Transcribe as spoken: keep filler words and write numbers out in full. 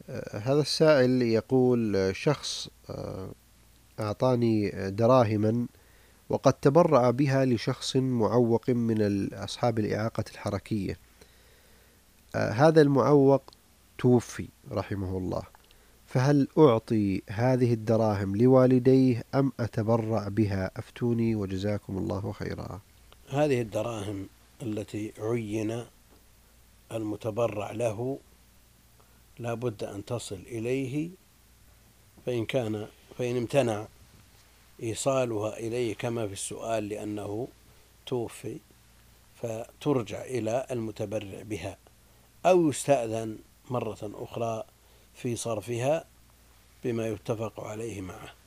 هذا السائل يقول: شخص أعطاني دراهما وقد تبرع بها لشخص معوق من أصحاب الإعاقة الحركية. هذا المعوق توفي رحمه الله، فهل أعطي هذه الدراهم لوالديه أم أتبرع بها؟ أفتوني وجزاكم الله خيرا. هذه الدراهم التي عين المتبرع له لا بد أن تصل إليه، فإن كان فإن امتنع إيصالها إليه كما في السؤال لأنه توفي، فترجع إلى المتبرع بها، أو يستأذن مرة أخرى في صرفها بما يتفق عليه معه.